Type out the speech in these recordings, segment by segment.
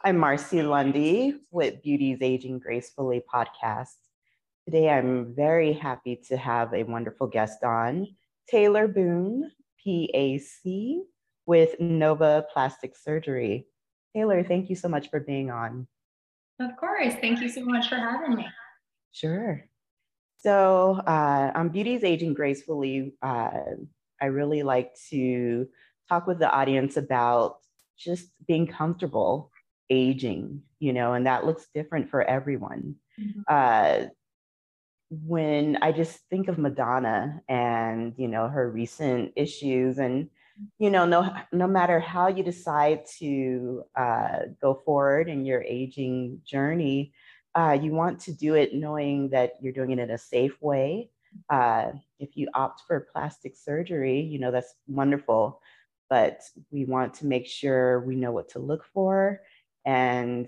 I'm Marcy Lundy with Beauty's Aging Gracefully podcast. Today, I'm very happy to have a wonderful guest on, Taylor Boone, PAC, with Nova Plastic Surgery. Taylor, thank you so much for being on. Of course. Thank you so much for having me. Sure. So on Beauty's Aging Gracefully, I really like to talk with the audience about just being comfortable aging, and that looks different for everyone. Mm-hmm. When I just think of Madonna and, her recent issues and, no matter how you decide to go forward in your aging journey, you want to do it knowing that you're doing it in a safe way. If you opt for plastic surgery, that's wonderful, but we want to make sure we know what to look for and,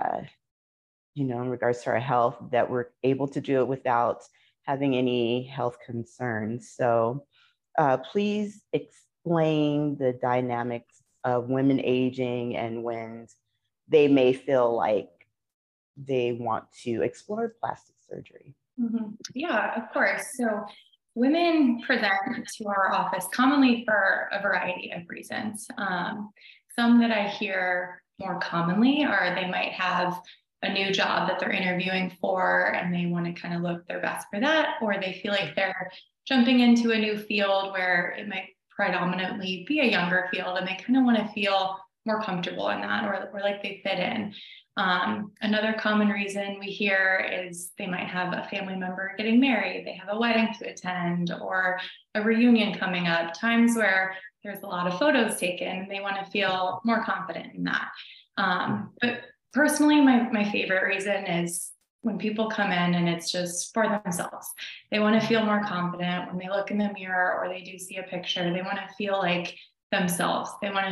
in regards to our health, that we're able to do it without having any health concerns. So please explain the dynamics of women aging and when they may feel like they want to explore plastic surgery. Mm-hmm. Yeah, of course. So women present to our office commonly for a variety of reasons. Some that I hear more commonly are they might have a new job that they're interviewing for and they want to kind of look their best for that, or they feel like they're jumping into a new field where it might predominantly be a younger field and they kind of want to feel more comfortable in that or like they fit in. Another common reason we hear is they might have a family member getting married, they have a wedding to attend or a reunion coming up, times where there's a lot of photos taken and they want to feel more confident in that. But personally, my favorite reason is when people come in and it's just for themselves. They want to feel more confident when they look in the mirror or they do see a picture. They want to feel like themselves. They want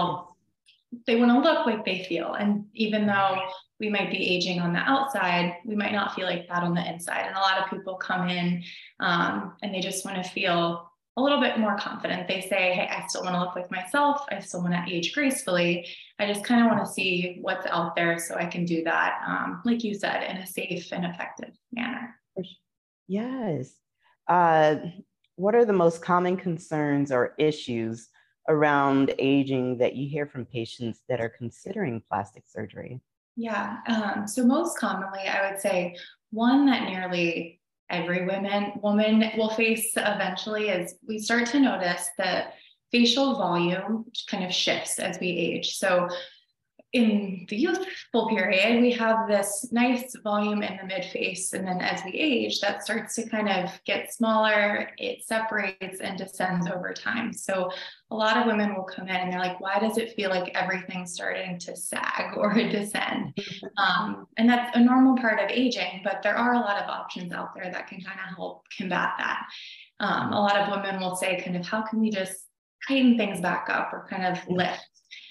to look like they feel. And even though we might be aging on the outside, we might not feel like that on the inside. And a lot of people come in and they just want to feel a little bit more confident. They say, hey, I still want to look like myself. I still want to age gracefully. I just kind of want to see what's out there so I can do that, like you said, in a safe and effective manner. Yes. What are the most common concerns or issues around aging that you hear from patients that are considering plastic surgery? Yeah, so most commonly, I would say one that nearly every woman will face eventually is we start to notice that facial volume kind of shifts as we age. So in the youthful period, we have this nice volume in the mid face. And then as we age, that starts to kind of get smaller, it separates and descends over time. So a lot of women will come in and they're like, why does it feel like everything's starting to sag or descend? And that's a normal part of aging, but there are a lot of options out there that can kind of help combat that. A lot of women will say kind of, how can we just tighten things back up or kind of lift?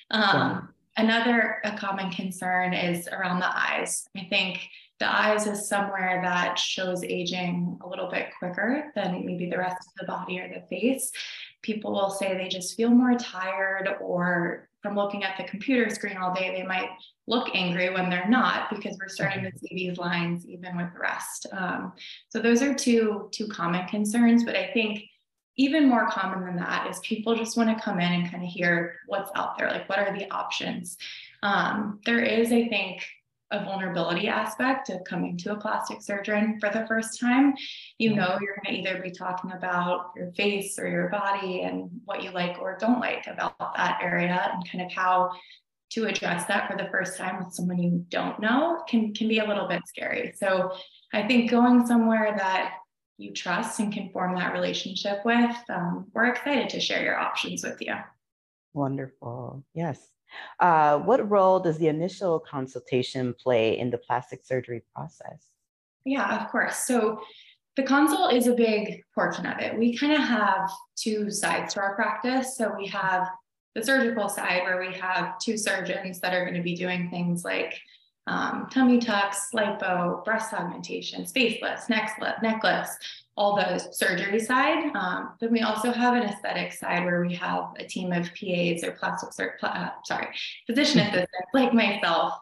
Another common concern is around the eyes. I think the eyes is somewhere that shows aging a little bit quicker than maybe the rest of the body or the face. People will say they just feel more tired, or from looking at the computer screen all day, they might look angry when they're not, because we're starting to see these lines even with rest. So those are two common concerns, but I think even more common than that is people just want to come in and kind of hear what's out there, like what are the options. There is, I think, a vulnerability aspect of coming to a plastic surgeon for the first time. You're going to either be talking about your face or your body and what you like or don't like about that area, and kind of how to address that for the first time with someone you don't know can be a little bit scary. So I think going somewhere that you trust and can form that relationship with, we're excited to share your options with you. Wonderful. Yes. What role does the initial consultation play in the plastic surgery process? Yeah, of course. So the consult is a big portion of it. We kind of have two sides to our practice. So we have the surgical side where we have two surgeons that are going to be doing things like tummy tucks, lipo, breast augmentation, face lifts, neck lifts, all the surgery side. Then we also have an aesthetic side where we have a team of PAs or physician assistants like myself,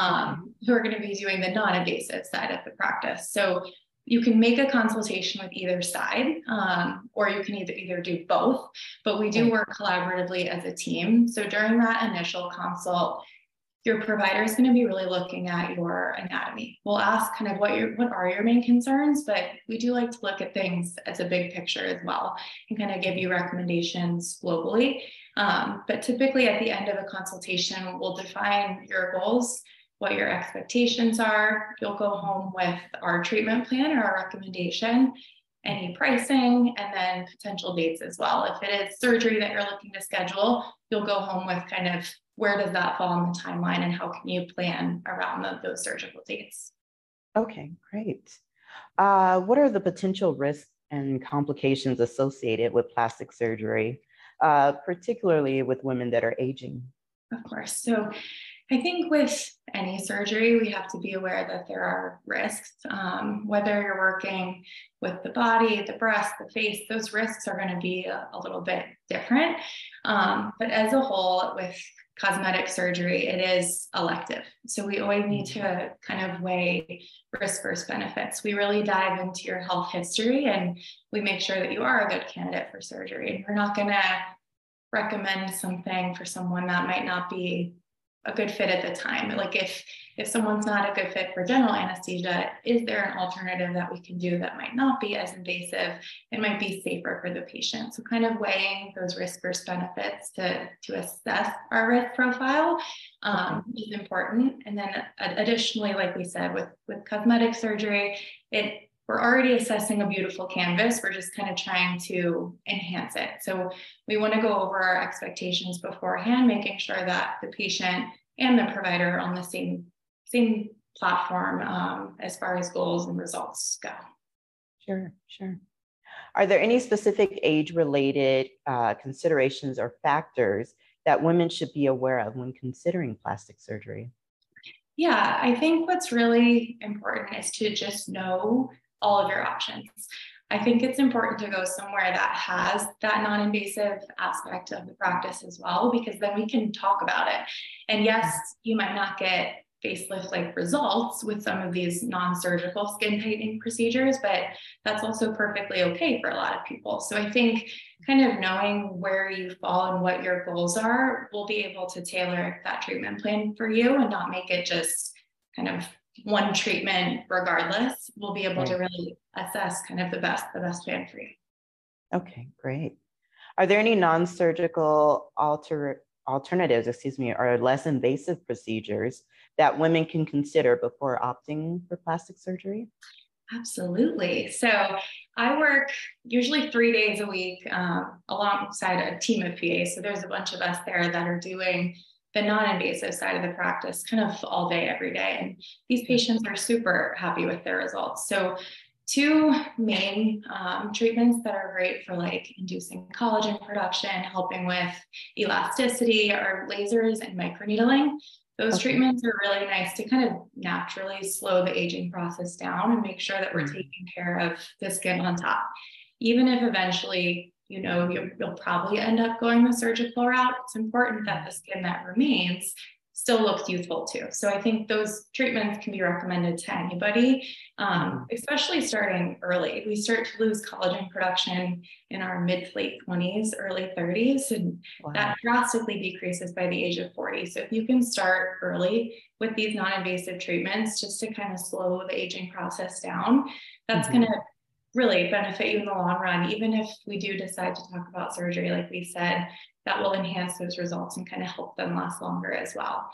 who are going to be doing the non-invasive side of the practice. So you can make a consultation with either side, or you can either do both, but we do work collaboratively as a team. So during that initial consult, your provider is going to be really looking at your anatomy. We'll ask kind of what are your main concerns, but we do like to look at things as a big picture as well and kind of give you recommendations globally. But typically at the end of a consultation, we'll define your goals, what your expectations are. You'll go home with our treatment plan or our recommendation, any pricing, and then potential dates as well. If it is surgery that you're looking to schedule, you'll go home with kind of where does that fall on the timeline and how can you plan around those surgical dates. Okay, great. What are the potential risks and complications associated with plastic surgery, particularly with women that are aging? Of course. So I think with any surgery, we have to be aware that there are risks, whether you're working with the body, the breast, the face, those risks are going to be a little bit different. But as a whole, with cosmetic surgery, it is elective. So we always need to kind of weigh risk versus benefits. We really dive into your health history and we make sure that you are a good candidate for surgery. And we're not going to recommend something for someone that might not be a good fit at the time. Like if someone's not a good fit for general anesthesia, is there an alternative that we can do that might not be as invasive and might be safer for the patient? So kind of weighing those risk versus benefits to assess our risk profile is important. And then additionally, like we said, with cosmetic surgery, we're already assessing a beautiful canvas. We're just kind of trying to enhance it. So we want to go over our expectations beforehand, making sure that the patient and the provider are on the same platform as far as goals and results go. Sure. Are there any specific age-related considerations or factors that women should be aware of when considering plastic surgery? Yeah, I think what's really important is to just know all of your options. I think it's important to go somewhere that has that non-invasive aspect of the practice as well, because then we can talk about it. And yes, you might not get facelift-like results with some of these non-surgical skin tightening procedures, but that's also perfectly okay for a lot of people. So I think kind of knowing where you fall and what your goals are, we'll be able to tailor that treatment plan for you and not make it just kind of one treatment regardless. We'll be able to really assess kind of the best plan for you. Okay, great. Are there any non-surgical alternatives, or less invasive procedures that women can consider before opting for plastic surgery? Absolutely. So I work usually 3 days a week alongside a team of PAs. So there's a bunch of us there that are doing the non-invasive side of the practice kind of all day, every day. And these patients are super happy with their results. So two main treatments that are great for like inducing collagen production, helping with elasticity are lasers and microneedling. Those treatments are really nice to kind of naturally slow the aging process down and make sure that we're taking care of the skin on top. Even if eventually, you'll probably end up going the surgical route, it's important that the skin that remains still looks youthful too. So I think those treatments can be recommended to anybody, especially starting early. We start to lose collagen production in our mid to late 20s, early 30s, and that drastically decreases by the age of 40. So if you can start early with these non-invasive treatments, just to kind of slow the aging process down, that's going to really benefit you in the long run. Even if we do decide to talk about surgery, like we said, that will enhance those results and kind of help them last longer as well.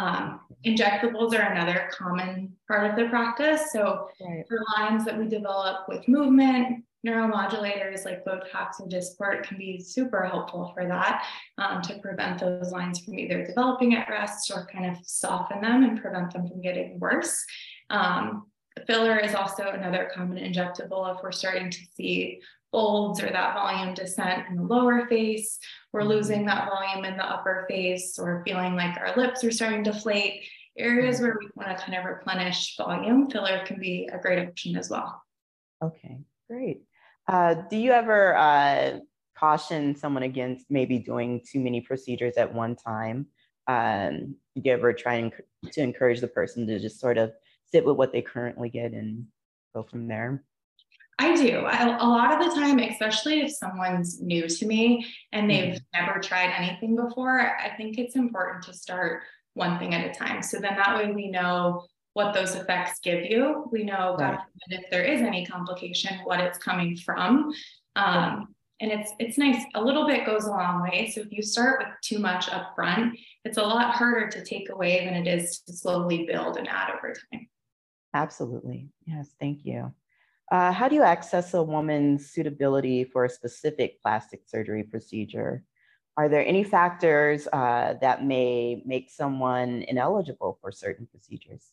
Injectables are another common part of the practice. So for lines that we develop with movement, neuromodulators like Botox and Dysport can be super helpful for that, to prevent those lines from either developing at rest or kind of soften them and prevent them from getting worse. Filler is also another common injectable if we're starting to see folds or that volume descent in the lower face, we're losing that volume in the upper face, or feeling like our lips are starting to deflate. Areas where we want to kind of replenish volume, filler can be a great option as well. Okay, great. Do you ever caution someone against maybe doing too many procedures at one time? Do you ever try to encourage the person to just sort of sit with what they currently get and go from there? I do. A lot of the time, especially if someone's new to me and they've Mhm. never tried anything before, I think it's important to start one thing at a time. So then that way we know what those effects give you. We know, God Right. forbid, if there is any complication, what it's coming from. And it's nice. A little bit goes a long way. So if you start with too much up front, it's a lot harder to take away than it is to slowly build and add over time. Absolutely. Yes, thank you. How do you assess a woman's suitability for a specific plastic surgery procedure? Are there any factors that may make someone ineligible for certain procedures?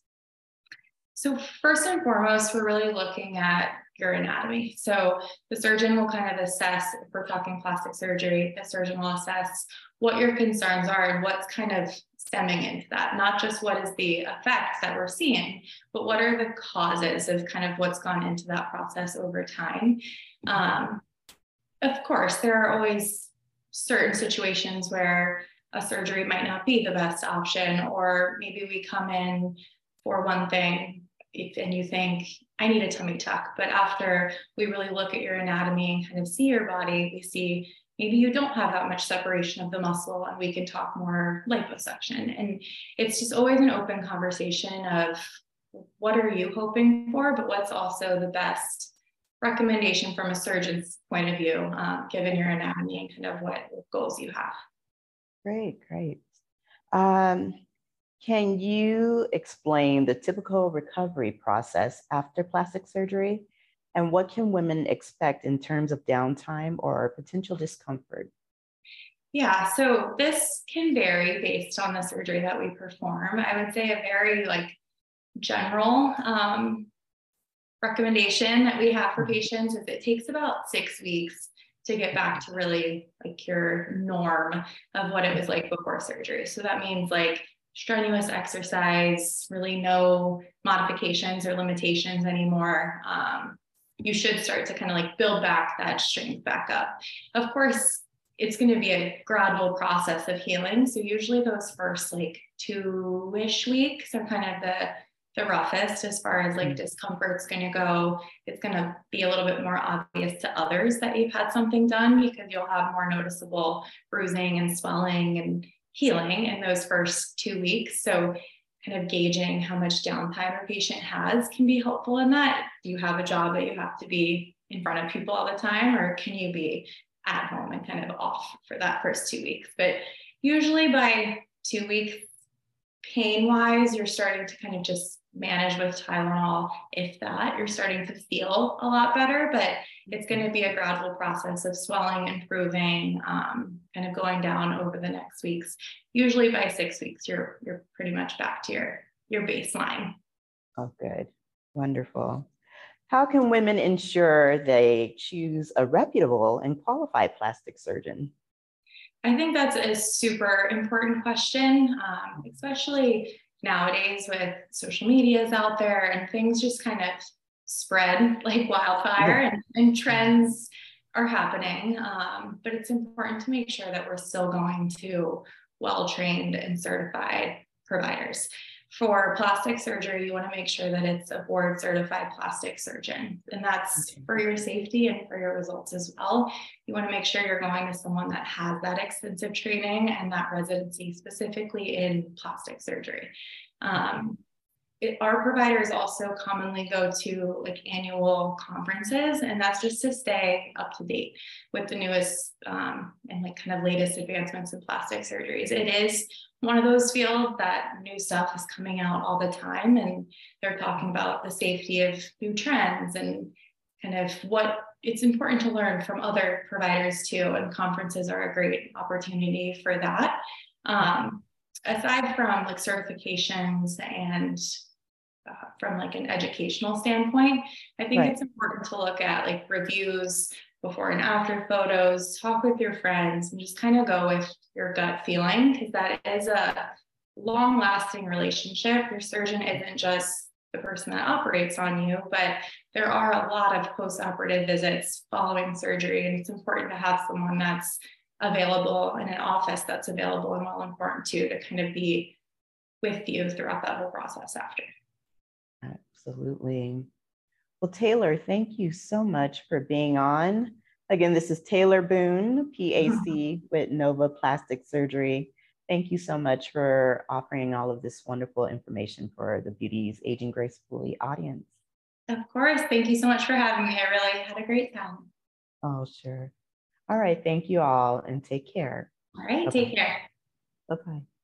So first and foremost, we're really looking at your anatomy. So the surgeon will kind of assess, if we're talking plastic surgery, the surgeon will assess what your concerns are and what's kind of stemming into that. Not just what is the effect that we're seeing, but what are the causes of kind of what's gone into that process over time. Um, of course, there are always certain situations where a surgery might not be the best option, or maybe we come in for one thing and you think, I need a tummy tuck. But after we really look at your anatomy and kind of see your body, we see maybe you don't have that much separation of the muscle and we can talk more liposuction. And it's just always an open conversation of what are you hoping for, but what's also the best recommendation from a surgeon's point of view, given your anatomy and kind of what goals you have. Great, great. Um, can you explain the typical recovery process after plastic surgery? And what can women expect in terms of downtime or potential discomfort? Yeah, so this can vary based on the surgery that we perform. I would say a very general recommendation that we have for Mhm. patients is it takes about 6 weeks to get back to really like your norm of what it was like before surgery. So that means like strenuous exercise, really no modifications or limitations anymore. You should start to kind of like build back that strength back up. Of course, it's going to be a gradual process of healing. So usually those first like 2-ish weeks are kind of the roughest as far as like Mhm. discomfort's going to go. It's going to be a little bit more obvious to others that you've had something done because you'll have more noticeable bruising and swelling and healing in those first 2 weeks. So kind of gauging how much downtime a patient has can be helpful in that. Do you have a job that you have to be in front of people all the time, or can you be at home and kind of off for that first 2 weeks? But usually by 2 weeks, pain wise, you're starting to kind of just manage with Tylenol. If that, you're starting to feel a lot better, but it's going to be a gradual process of swelling, improving, kind of going down over the next weeks. Usually by 6 weeks, you're pretty much back to your baseline. Oh, good. Wonderful. How can women ensure they choose a reputable and qualified plastic surgeon? I think that's a super important question, especially nowadays with social medias out there and things just kind of spread like wildfire and trends are happening. But it's important to make sure that we're still going to well-trained and certified providers. For plastic surgery, you want to make sure that it's a board certified plastic surgeon, and that's Okay. for your safety and for your results as well. You want to make sure you're going to someone that has that extensive training and that residency specifically in plastic surgery. Um, our providers also commonly go to like annual conferences, and that's just to stay up to date with the newest and like kind of latest advancements in plastic surgeries. It is one of those fields that new stuff is coming out all the time, and they're talking about the safety of new trends and kind of what it's important to learn from other providers too. And conferences are a great opportunity for that. Aside from like certifications and from like an educational standpoint, I think Right. it's important to look at like reviews, before and after photos, talk with your friends, and just kind of go with your gut feeling because that is a long lasting relationship. Your surgeon isn't just the person that operates on you, but there are a lot of post-operative visits following surgery, and it's important to have someone that's available in an office that's available and well-informed too, to kind of be with you throughout that whole process after. Absolutely. Well, Taylor, thank you so much for being on. Again, this is Taylor Boone, PAC with Nova Plastic Surgery. Thank you so much for offering all of this wonderful information for the Beauties Aging Gracefully audience. Of course. Thank you so much for having me. I really had a great time. Oh, sure. All right. Thank you all and take care. All right. Take care. Bye-bye.